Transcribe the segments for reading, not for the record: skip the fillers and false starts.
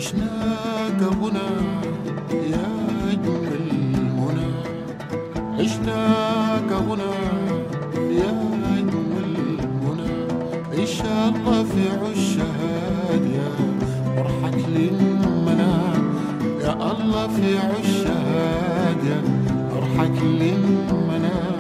عشناك بنا يا أجمل منى، عشناك بنا يا أجمل منى. إن شاء الله في عشها يا فرحة للمنام، يا الله في عشها يا فرحة للمنام.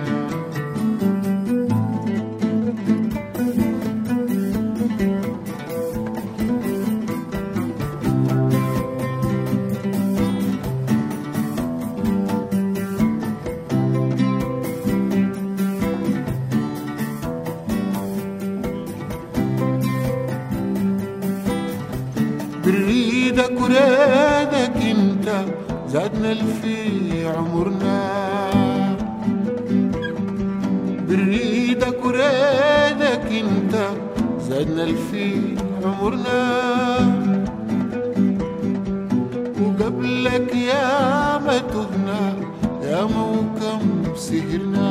بريدك وريدك انت زادنا الفي عمرنا، بريدك وريدك انت زادنا الفي عمرنا. وقبلك يا ما تهنا يا موكم سهرنا،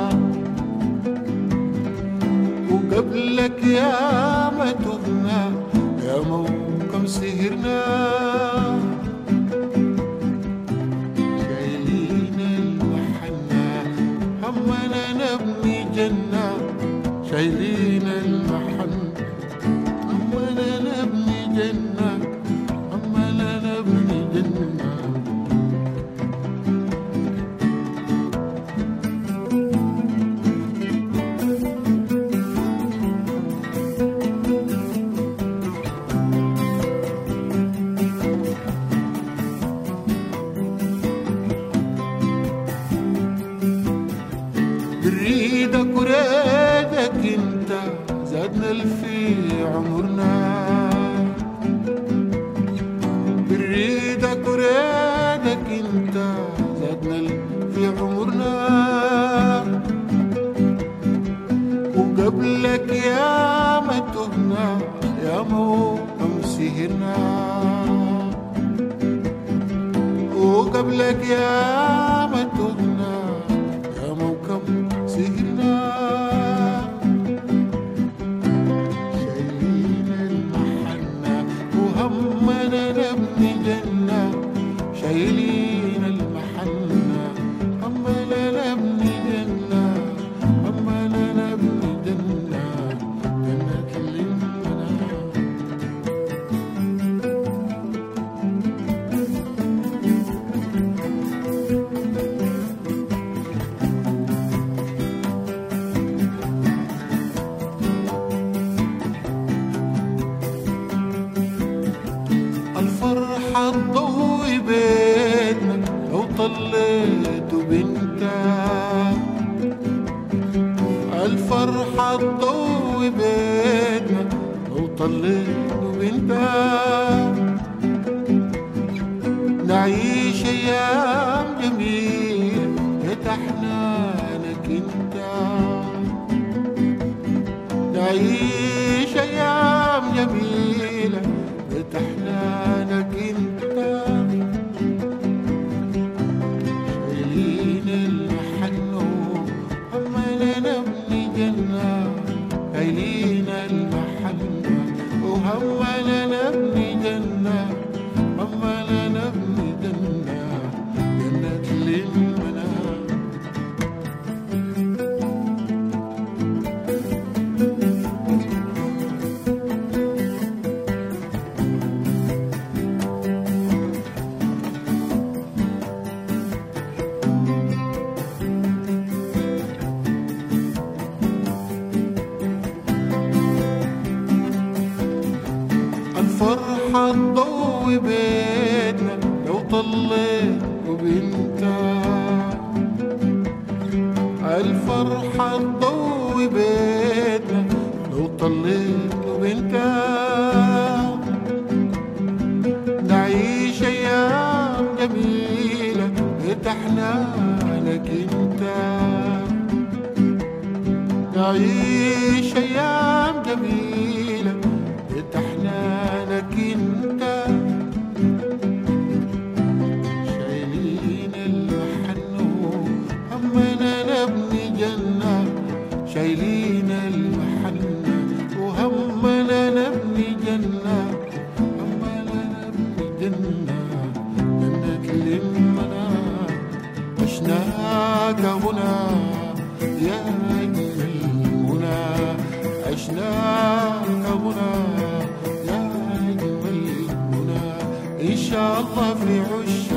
وقبلك يا ما تهنا يا موكم سهرنا. شايلين المحنة همنا نبني جنة، شايلين المحنة همنا نبني جنة، همنا نبني جنة. بريدك وريدك انت زادنا الفي عمرنا، بريدك وريدك انت زادنا الفي عمرنا. وقبلك يا ما تهنا يا موكم سهرنا، وقبلك يا ما تهنا يا موكم سهرنا. شايلين المحنة وهمنا نبني جنة، شايلين المحنة همنا نبني جنة، همنا نبني جنة، جنة للمنام. الفرحة تضوي بيتنا لو طليت بنتا، الفرحة تضوي بيتنا لو طليت بنتا. نعيش أيام جميلة بتحنانك انت، نعيش أيام جميلة بتحنانك انت. شايلين المحنة همنا نبني جنة، شايلين المحنة وهمنا نبني جنة، همنا نبني جنة، جنة للمنام. الفرحة تضوي بيتنا لو طليت وبنتا، الفرحة تضوي بيتنا لو طليت وبنتا. نعيش أيام جميلة بتحنانك انت، نعيش أيام جميلة بتحنانك انت. شايلين المحنة همنا نبني جنة، شايلين المحنة وهمنا نبني جنة، همنا عشناك منى يا أجمل منى إن شاء الله في عش